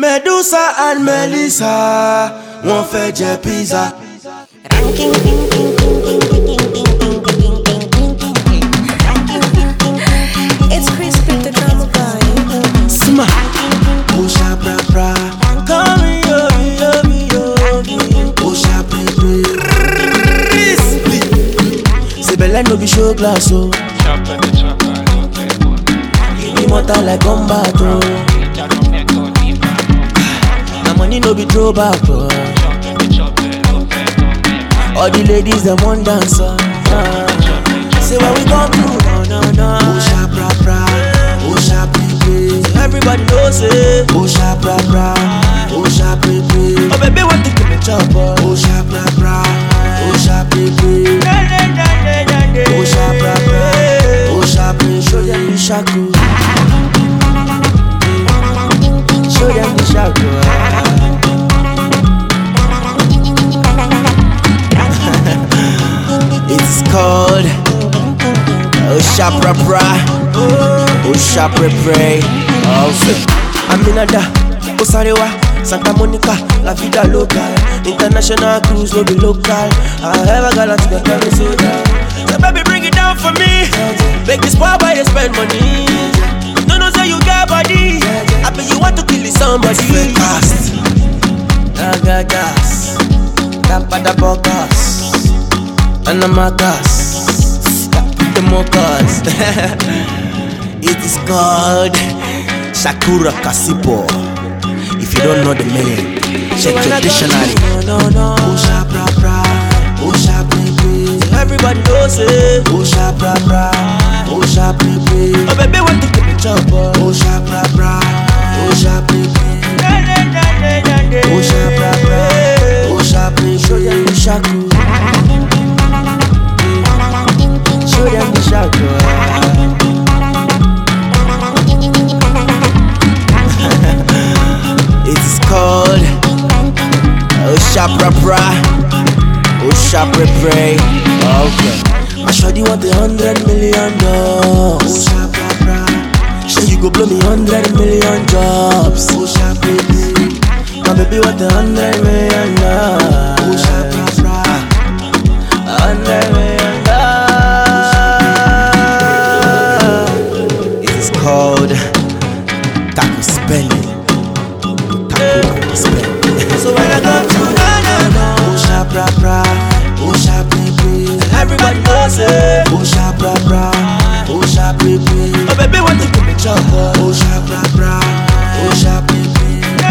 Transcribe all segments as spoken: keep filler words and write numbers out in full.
Medusa and Melissa wọ́n fẹ́ jẹ pizza. It's crispy, the drama guy. Sma, Osha bra bra, come yo yo yo, Osha baby. Say belle no be show glass oh. Immortal like combat oh. Na money no be throw back oh. All the ladies them want dance oh. Say what we gon' do no no no. Osha bra bra, Osha baby. Everybody knows it. Osha bra bra, Osha baby. Oh baby want to give me chop oh. Osha bra bra, Osha baby. Osha bra bra, Osha baby. Show them the shaku. Show them the shaku. It's called Osha bra bra, Osha pray pray. Aminada, Osarewa, Santa Monica, La Vida Local. International cruise no be local. I ever got to get me so down. So baby bring it down for me. Make this poor boy spend money. No no say you got body. I bet you want to kill somebody. Fast, I got gas, Tapada Bogas, and I'm a gas. The mockers. It is called Shakura Kasipo. If you don't know the meaning, check your dictionary. No, no, no. Osha bra bra, Osha baby. Everybody knows it. Osha bra bra, Osha baby. Oh baby, want to give me chop? Osha bra bra, Osha baby. Osha bra bra, Osha baby. Show them the shaku. Show them the shaku. It's called Osha bra bra, Osha pray pray. Okay. I sure you want a hundred million dollars. Osha bra bra. Sure you go blow me hundred million jobs. Osha baby. My baby want a hundred million dollars. Osha bra bra. A hundred million dollars. It is called Taco Spelling. So when I come to Ghana, Osha bra bra, Osha baby. Everybody knows it. Osha bra bra, Osha baby. Oh baby want to give me chop? Osha bra bra, Osha baby.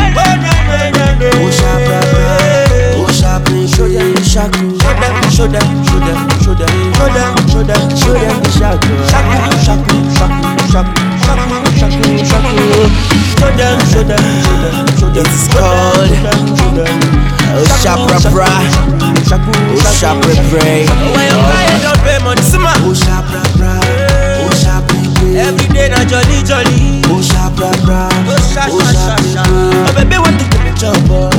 Osha bra bra, Osha baby. Show them the shaku. Show them, show them, show them, show them, show them, show them the shaku. Shaku, shaku, shaku, shaku, shaku, shaku, shaku. Show them, show them, show them, show them. It's called Osha bra bra, Osha pray pray. When you buy it, don't pay money. Osha bra bra, Osha baby. Every day na jolly jolly. Osha bra bra, Osha baby. Oh baby want to give me chop?